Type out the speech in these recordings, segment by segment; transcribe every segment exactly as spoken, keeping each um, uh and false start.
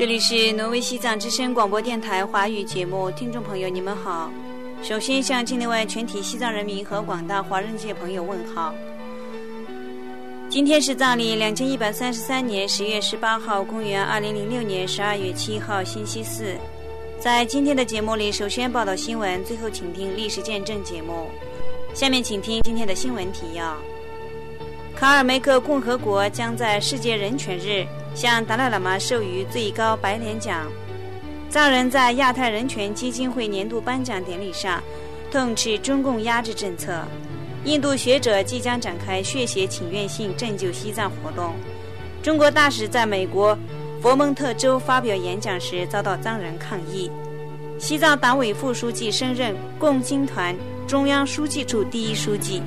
这里是挪威西藏之声广播电台华语节目，听众朋友你们好。首先向境内外全体西藏人民和广大华人界朋友问好。今天是藏历两千一百三十三年十月十八号，公元二零零六年十二月七号，星期四。在今天的节目里，首先报道新闻，最后请听历史见证节目。下面请听今天的新闻提要。卡尔梅克共和国将在世界人权日向达赖喇嘛授予最高白莲奖。藏人在亚太人权基金会年度颁奖典礼上痛斥中共压制政策。印度学者即将展开血血请愿信拯救西藏活动。中国大使在美国佛蒙特州发表演讲时遭到藏人抗议。西藏党委副书记升任共青团中央书记处第一书记。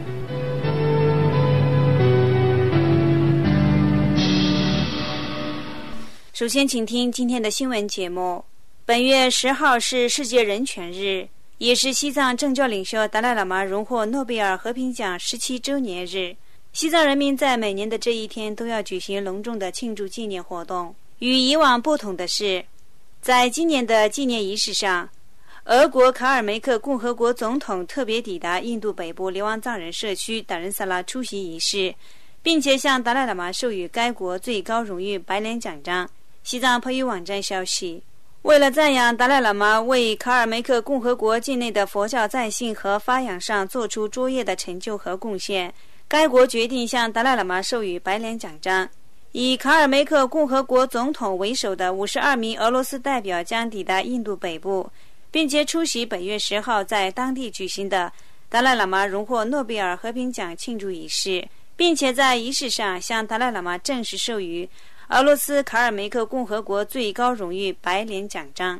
首先请听今天的新闻节目。本月十号是世界人权日，也是西藏政教领袖达赖喇嘛荣获诺贝尔和平奖十七周年日。西藏人民在每年的这一天都要举行隆重的庆祝纪念活动。与以往不同的是，在今年的纪念仪式上，俄国卡尔梅克共和国总统特别抵达印度北部流亡藏人社区达仁萨拉出席仪式，并且向达赖喇嘛授予该国最高荣誉白莲奖章。西藏朋友网站消息，为了赞扬达赖喇嘛为卡尔梅克共和国境内的佛教再兴和发扬上做出卓越的成就和贡献，该国决定向达赖喇嘛授予白莲奖章。以卡尔梅克共和国总统为首的五十二名俄罗斯代表将抵达印度北部，并且出席本月十号在当地举行的达赖喇嘛荣获诺贝尔和平奖庆祝仪式，并且在仪式上向达赖喇嘛正式授予俄罗斯卡尔梅克共和国最高荣誉白莲奖章。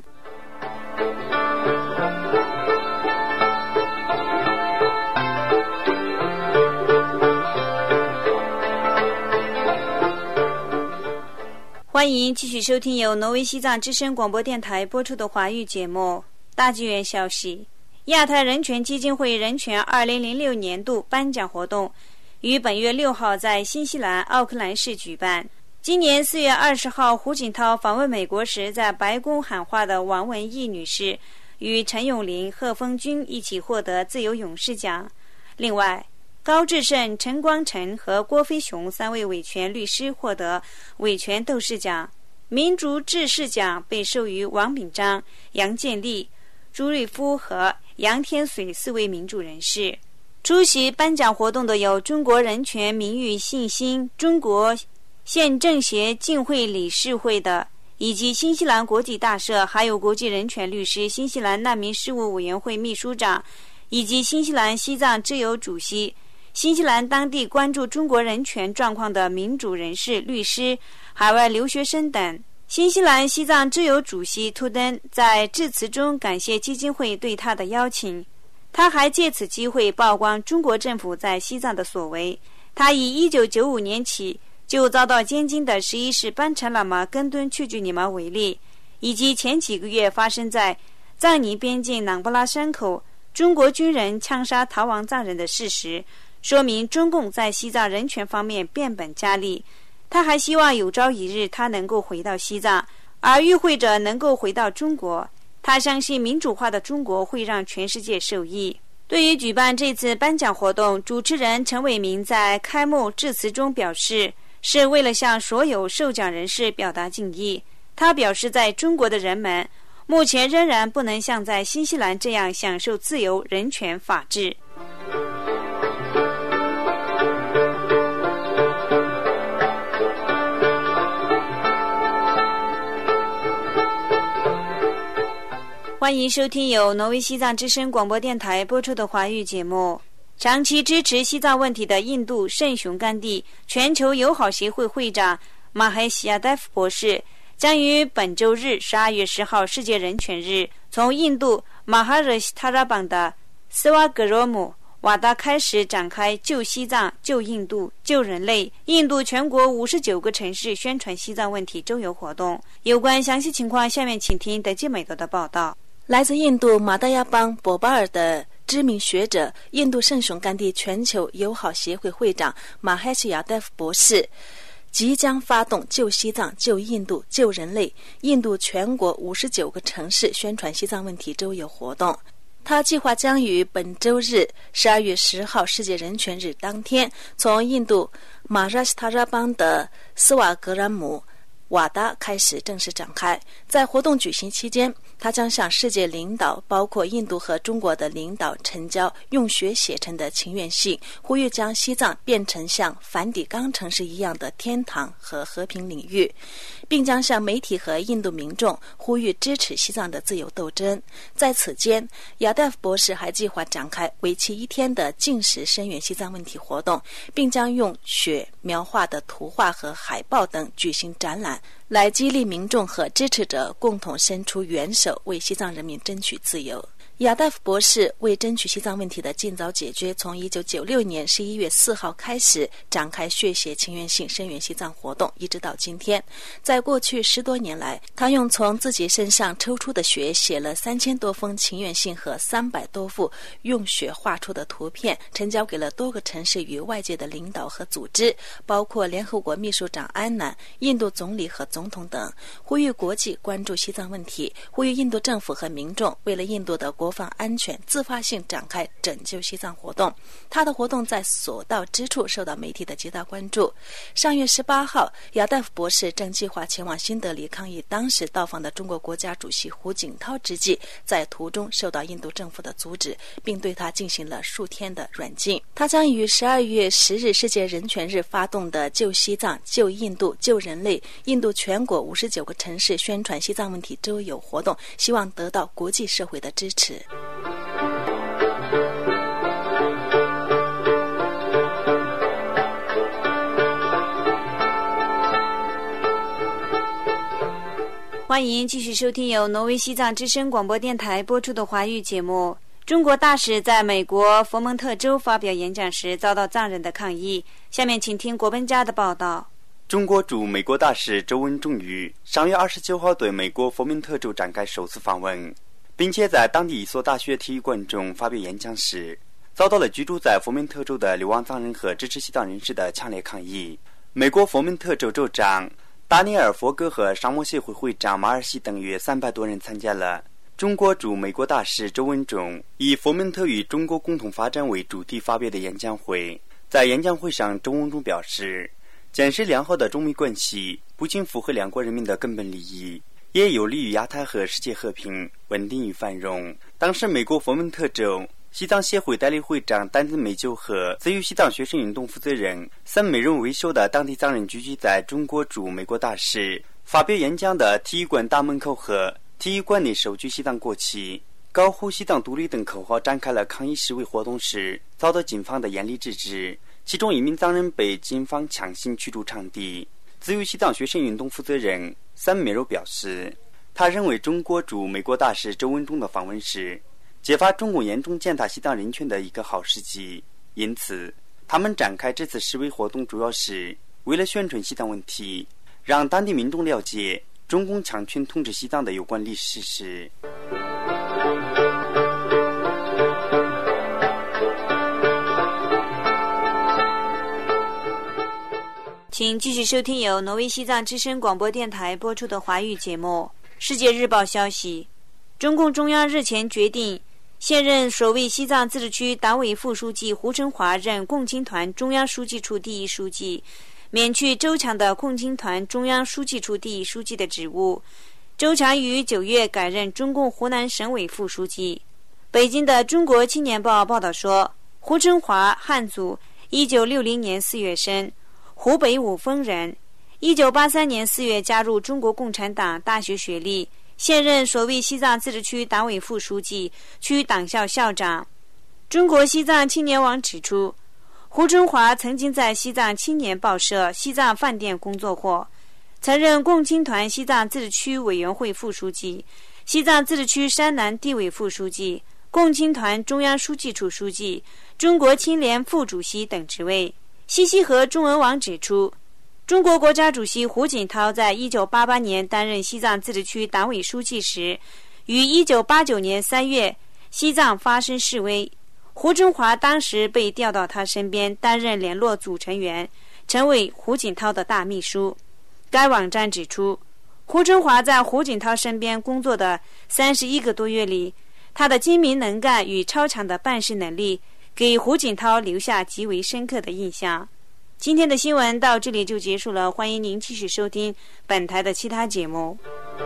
欢迎继续收听由挪威西藏之声广播电台播出的华语节目。大纪元消息，亚太人权基金会人权二零零六年度颁奖活动于本月六号在新西兰奥克兰市举办。今年四月二十号，胡锦涛访问美国时在白宫喊话的王文义女士与陈永林、贺峰军一起获得自由勇士奖。另外，高志胜、陈光诚和郭飞雄三位维权律师获得维权斗士奖。民族志士奖被授予王炳章、杨建立、朱瑞夫和杨天水四位民主人士。出席颁奖活动的有中国人权名誉信心中国县政协浸会理事会的，以及新西兰国际大社，还有国际人权律师、新西兰难民事务委员会秘书长，以及新西兰西藏之友主席、新西兰当地关注中国人权状况的民主人士、律师、海外留学生等。新西兰西藏之友主席图登在致辞中感谢基金会对他的邀请，他还借此机会曝光中国政府在西藏的所为。他以一九九五年起就遭到监禁的十一世班禅喇嘛根敦去居里嘛为例，以及前几个月发生在藏尼边境琅布拉山口中国军人枪杀逃亡藏人的事实，说明中共在西藏人权方面变本加厉。他还希望有朝一日他能够回到西藏，而与会者能够回到中国。他相信民主化的中国会让全世界受益。对于举办这次颁奖活动，主持人陈伟明在开幕致辞中表示，是为了向所有受奖人士表达敬意。他表示，在中国的人们目前仍然不能像在新西兰这样享受自由、人权、法治。欢迎收听由挪威西藏之声广播电台播出的华语节目。长期支持西藏问题的印度圣雄甘地全球友好协会会长马海西亚戴夫博士将于本周日十二月十号世界人权日从印度马哈热西塔拉邦的斯瓦格罗姆瓦达开始展开救西藏、救印度、救人类印度全国五十九个城市宣传西藏问题周游活动。有关详细情况，下面请听德基美德的报道。 来自印度马达亚邦博巴尔的知名学者、印度圣雄甘地全球友好协会会长马海西亚戴夫博士即将发动救西藏、救印度、救人类，印度全国五十九个城市宣传西藏问题周游活动。他计划将于本周日十二月十号世界人权日当天，从印度马拉什塔拉邦的斯瓦格兰姆瓦达开始正式展开。在活动举行期间，他将向世界领导，包括印度和中国的领导呈交用血写成的请愿信，呼吁将西藏变成像梵蒂冈城市一样的天堂和和平领域，并将向媒体和印度民众呼吁支持西藏的自由斗争。在此间，亚大夫博士还计划展开为期一天的禁食声援西藏问题活动，并将用血描画的图画和海报等举行展览，来激励民众和支持者共同伸出援手，为西藏人民争取自由。亚大夫博士为争取西藏问题的尽早解决，从一九九六年十一月四号开始展开血写请愿信声援西藏活动，一直到今天。在过去十多年来，他用从自己身上抽出的血写了三千多封请愿信和三百多幅用血画出的图片，呈交给了多个城市与外界的领导和组织，包括联合国秘书长安南、印度总理和总统等，呼吁国际关注西藏问题，呼吁印度政府和民众为了印度的国国防安全自发性展开拯救西藏活动。他的活动在所到之处受到媒体的极大关注。上月十八号，亚大夫博士正计划前往新德里抗议当时到访的中国国家主席胡锦涛之际，在途中受到印度政府的阻止，并对他进行了数天的软禁。他将于十二月十日世界人权日发动的救西藏、救印度、救人类，印度全国五十九个城市宣传西藏问题周游活动，希望得到国际社会的支持。 欢迎继续收听由挪威西藏之声广播电台播出的华语节目。中国大使在美国佛蒙特州发表演讲时遭到藏人的抗议。下面请听国本家的报道。 中国驻美国大使周文重于上月二十九号对美国佛蒙特州展开首次访问，并且在当地一所大学体育馆中发表演讲时，遭到了居住在佛蒙特州的流亡藏人和支持西藏人士的强烈抗议。美国佛蒙特州州长达尼尔·佛格和商务协会会长马尔西等约三百多人参加了中国驻美国大使周文重以佛蒙特与中国共同发展为主题发表的演讲会。在演讲会上，周文重表示，建设良好的中美关系不仅符合两国人民的根本利益，也有利于亚太和世界和平、稳定与繁荣。当时美国佛蒙特州西藏协会代理会长丹子美久和自由西藏学生运动负责人森美荣为首的当地藏人聚集在中国驻美国大使发表演讲的体育馆大门口和体育馆内手举西藏国旗、高呼西藏独立等口号，展开了抗议示威活动时，遭到警方的严厉制止，其中一名藏人被警方强行驱逐场地。自由西藏学生运动负责人森美荣表示，他认为中国驻美国大使周文重的访问是揭发中共严重践踏西藏人权的一个好时机，因此他们展开这次示威活动主要是为了宣传西藏问题，让当地民众了解中共强权统治西藏的有关历史事实。 请继续收听由挪威西藏之声广播电台播出的华语节目。世界日报消息，中共中央日前决定，现任所谓西藏自治区党委副书记胡春华任共青团中央书记处第一书记，免去周强的共青团中央书记处第一书记的职务。周强于九月改任中共湖南省委副书记。北京的《中国青年报》报道说，胡春华，汉族，一九六零年四月生，湖北五峰人，一九八三年四月加入中国共产党，大学学历，现任所谓西藏自治区党委副书记、区党校校长。中国西藏青年网指出，胡春华曾经在西藏青年报社、西藏饭店工作过，曾任共青团西藏自治区委员会副书记、西藏自治区山南地委副书记、共青团中央书记处书记、中国青联副主席等职位。西西和中文网指出，中国国家主席胡锦涛在一九八八年担任西藏自治区党委书记时，于一九八九年三月西藏发生示威，胡春华当时被调到他身边担任联络组成员， 成为胡锦涛的大秘书。该网站指出，胡春华在胡锦涛身边工作的三十一个多月里，他的精明能干与超强的办事能力给胡锦涛留下极为深刻的印象。今天的新闻到这里就结束了，欢迎您继续收听本台的其他节目。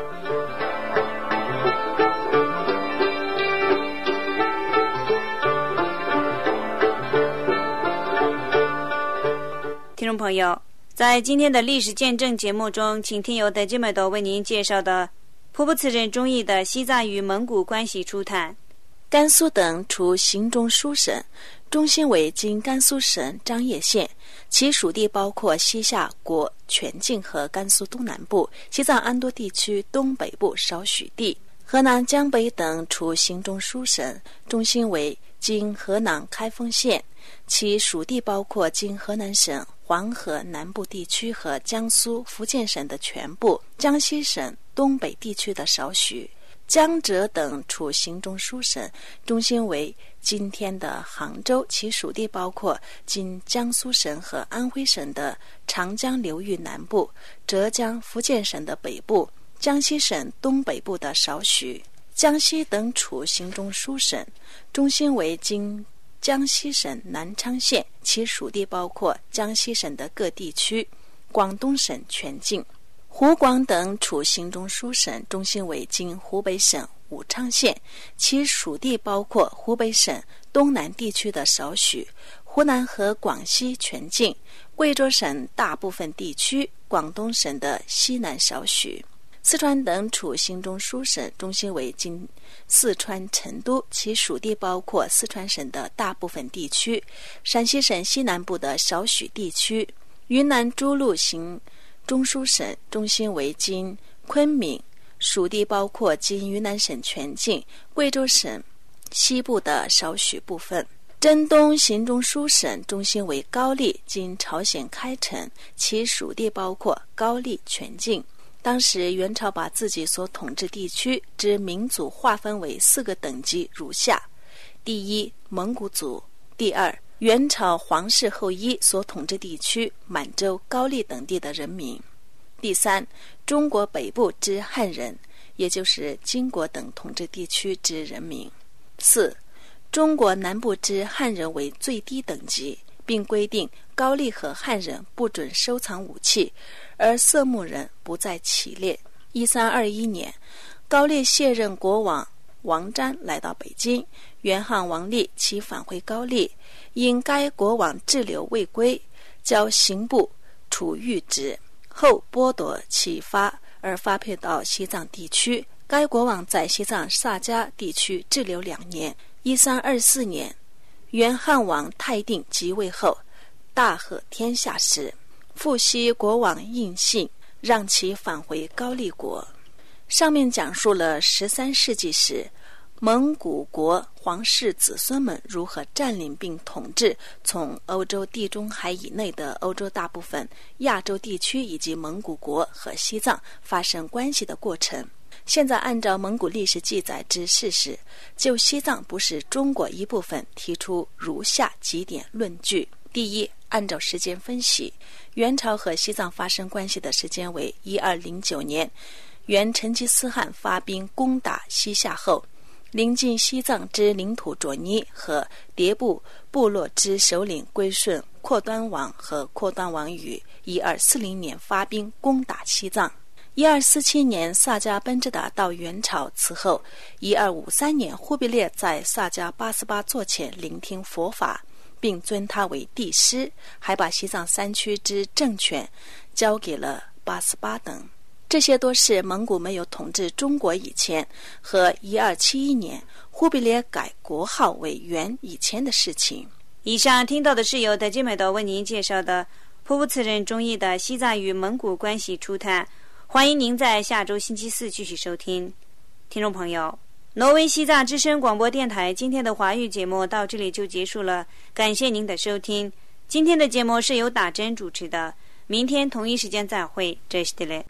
听众朋友，在今天的历史见证节目中，请听由德基美多为您介绍的普普茨人中裔的西藏与蒙古关系初探。 甘肃等除行中书省，中心为今甘肃省张掖县，其属地包括西夏国全境和甘肃东南部、西藏安多地区东北部少许地。河南江北等除行中书省，中心为今河南开封县，其属地包括今河南省黄河南部地区和江苏、福建省的全部，江西省东北地区的少许。江浙等处行中书省，中心为今天的杭州，其属地包括今江苏省和安徽省的长江流域南部、浙江、福建省的北部、江西省东北部的少许。江西等处行中书省，中心为今江西省南昌县，其属地包括江西省的各地区、广东省全境。湖广等处行中书省，中心为今湖北省武昌县，其属地包括湖北省东南地区的少许、湖南和广西全境、贵州省大部分地区、广东省的西南少许。四川等处行中书省，中心为今四川成都，其属地包括四川省的大部分地区、陕西省西南部的少许地区。云南诸路行中书省，中心为今昆明，属地包括今云南省全境、贵州省西部的少许部分。镇东行中书省，中心为高丽，今朝鲜开城，其属地包括高丽全境。当时元朝把自己所统治地区之民族划分为四个等级，如下：第一，蒙古族；第二，元朝皇室后裔所统治地区满洲、高丽等地的人民；第三，中国北部之汉人，也就是金国等统治地区之人民；四，中国南部之汉人为最低等级，并规定高丽和汉人不准收藏武器，而色目人不在其列。一三二一年，高丽卸任国王王瞻来到北京，元汉王立其返回高丽，因该国王滞留未归，交刑部处谕之，后剥夺其发而发配到西藏地区。该国王在西藏萨迦地区滞留两年。一三二四年，元汉王泰定即位后，大贺天下时，复西国王印信，让其返回高丽国。上面讲述了十三世纪时蒙古国皇室子孙们如何占领并统治从欧洲地中海以内的欧洲大部分亚洲地区以及蒙古国和西藏发生关系的过程。现在按照蒙古历史记载之事实，就西藏不是中国一部分提出如下几点论据。第一，按照时间分析，元朝和西藏发生关系的时间为一二零九年，元成吉思汗发兵攻打西夏后，临近西藏之领土卓尼和迭部部落之首领归顺阔端王和阔端王于一二四零年发兵攻打西藏。一二四七年，萨迦奔支达到元朝，此后一二五三年，忽必烈在萨迦八思巴座前聆听佛法，并尊他为帝师，还把西藏三区之政权交给了八思巴等。这些都是蒙古没有统治中国以前和一二七一年忽必烈改国号为元以前的事情。 以上听到的是由德基美多为您介绍的普普茨人中裔的西藏与蒙古关系初探。欢迎您在下周星期四继续收听。听众朋友，挪威西藏之声广播电台今天的华语节目到这里就结束了，感谢您的收听。今天的节目是由打针主持的，明天同一时间再会，这是的嘞。